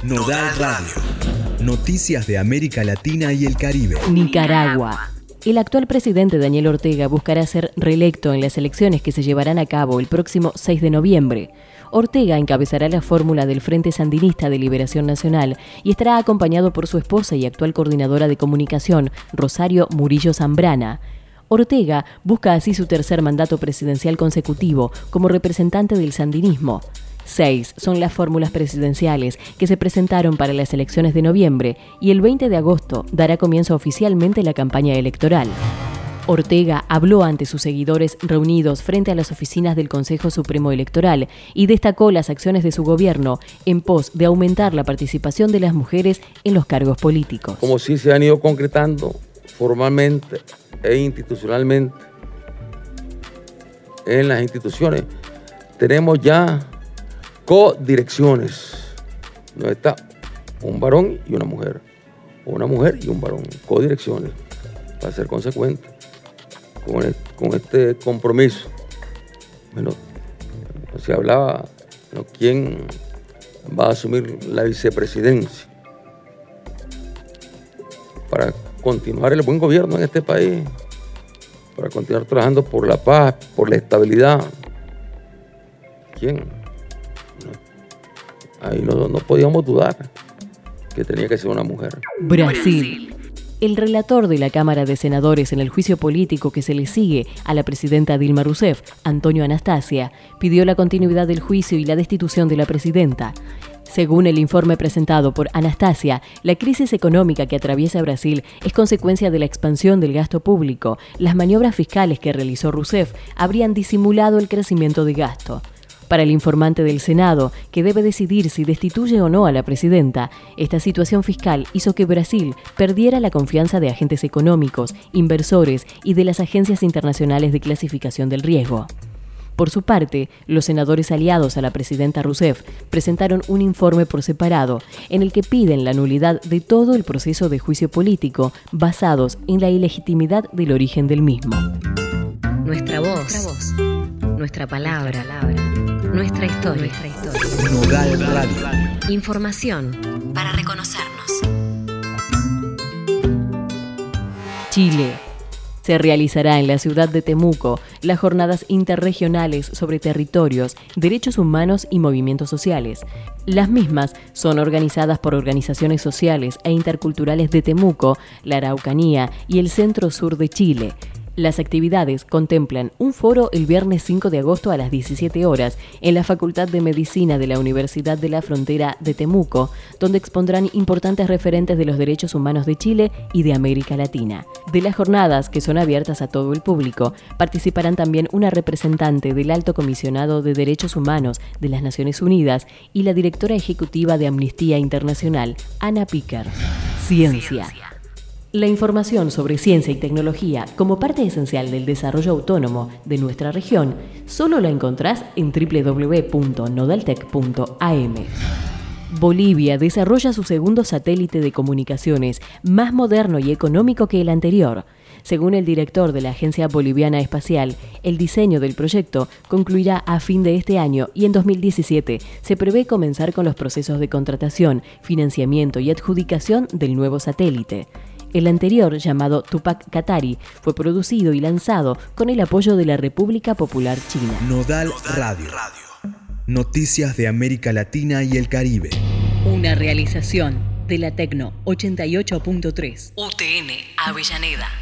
Nodal Radio. Noticias de América Latina y el Caribe. Nicaragua. El actual presidente Daniel Ortega buscará ser reelecto en las elecciones que se llevarán a cabo el próximo 6 de noviembre. Ortega encabezará la fórmula del Frente Sandinista de Liberación Nacional y estará acompañado por su esposa y actual coordinadora de comunicación, Rosario Murillo Zambrana. Ortega busca así su tercer mandato presidencial consecutivo como representante del sandinismo. 6 son las fórmulas presidenciales que se presentaron para las elecciones de noviembre y el 20 de agosto dará comienzo oficialmente la campaña electoral. Ortega habló ante sus seguidores reunidos frente a las oficinas del Consejo Supremo Electoral y destacó las acciones de su gobierno en pos de aumentar la participación de las mujeres en los cargos políticos. Como sí se han ido concretando formalmente e institucionalmente en las instituciones, tenemos ya codirecciones, no está un varón y una mujer, o una mujer y un varón, codirecciones, para ser consecuente con este compromiso. Bueno, se hablaba, ¿no?, quién va a asumir la vicepresidencia para continuar el buen gobierno en este país, para continuar trabajando por la paz, por la estabilidad. ¿Quién? Ahí no podíamos dudar que tenía que ser una mujer. Brasil. El relator de la Cámara de Senadores en el juicio político que se le sigue a la presidenta Dilma Rousseff, Antonio Anastasia, pidió la continuidad del juicio y la destitución de la presidenta. Según el informe presentado por Anastasia, la crisis económica que atraviesa Brasil es consecuencia de la expansión del gasto público. Las maniobras fiscales que realizó Rousseff habrían disimulado el crecimiento de gasto. Para el informante del Senado, que debe decidir si destituye o no a la presidenta, esta situación fiscal hizo que Brasil perdiera la confianza de agentes económicos, inversores y de las agencias internacionales de clasificación del riesgo. Por su parte, los senadores aliados a la presidenta Rousseff presentaron un informe por separado en el que piden la nulidad de todo el proceso de juicio político basados en la ilegitimidad del origen del mismo. Nuestra voz, nuestra palabra, nuestra historia. Nodal Radio. Información para reconocernos. Chile. Se realizará en la ciudad de Temuco las jornadas interregionales sobre territorios, derechos humanos y movimientos sociales. Las mismas son organizadas por organizaciones sociales e interculturales de Temuco, la Araucanía y el Centro Sur de Chile. Las actividades contemplan un foro el viernes 5 de agosto a las 17 horas en la Facultad de Medicina de la Universidad de la Frontera de Temuco, donde expondrán importantes referentes de los derechos humanos de Chile y de América Latina. De las jornadas, que son abiertas a todo el público, participarán también una representante del Alto Comisionado de Derechos Humanos de las Naciones Unidas y la directora ejecutiva de Amnistía Internacional, Ana Picker. Ciencia. La información sobre ciencia y tecnología como parte esencial del desarrollo autónomo de nuestra región solo la encontrás en www.nodaltec.am. Bolivia desarrolla su segundo satélite de comunicaciones, más moderno y económico que el anterior. Según el director de la Agencia Boliviana Espacial, el diseño del proyecto concluirá a fin de este año y en 2017 se prevé comenzar con los procesos de contratación, financiamiento y adjudicación del nuevo satélite. El anterior, llamado Tupac Katari, fue producido y lanzado con el apoyo de la República Popular China. Nodal Radio. Noticias de América Latina y el Caribe. Una realización de la Tecno 88.3. UTN Avellaneda.